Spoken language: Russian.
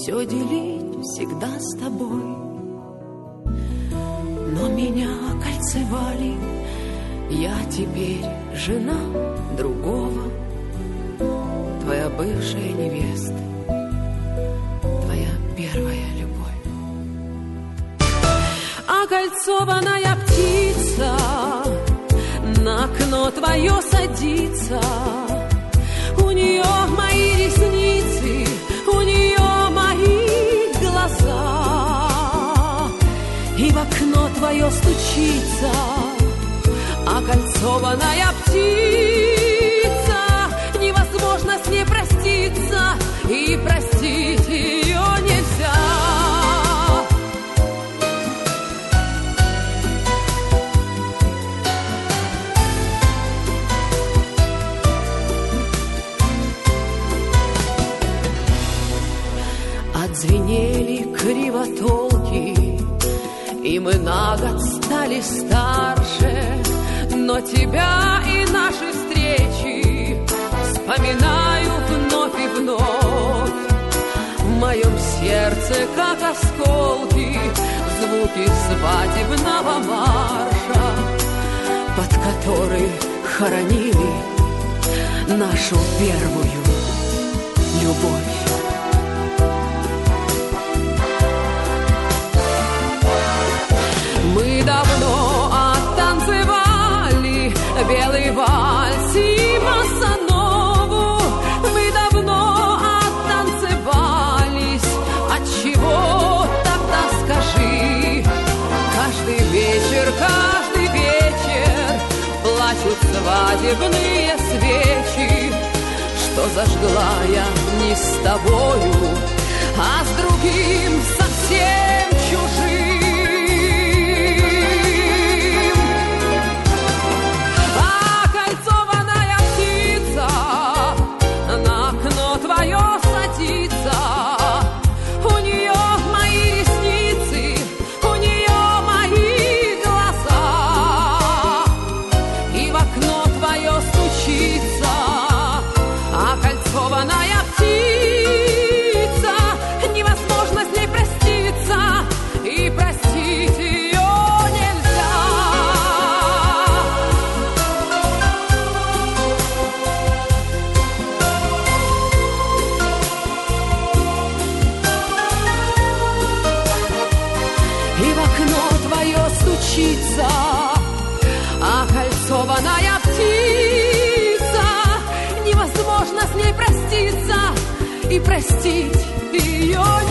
все делить всегда с тобой. Но меня кольцевали, я теперь жена другого. Твоя бывшая невеста, твоя первая любовь. Окольцованная птица на окно твое садится. У нее мои ресницы, у нее мои глаза. И в окно твое стучится окольцованная птица. Невозможно с ней проститься, и простить ее нельзя. Отзвенели кривотолки, и мы на год стали старше. Но тебя и наши встречи вспоминаю вновь и вновь. В моем сердце, как осколки, звуки свадебного марша, под который хоронили нашу первую любовь. Мы давно оттанцевали белый вальс и босанову. Мы давно оттанцевались. Отчего тогда скажи? Каждый вечер плачут свадебные свечи, что зажгла я не с тобою, а с другим совсем чужим. Окольцованная птица, невозможно с ней проститься, и простить ее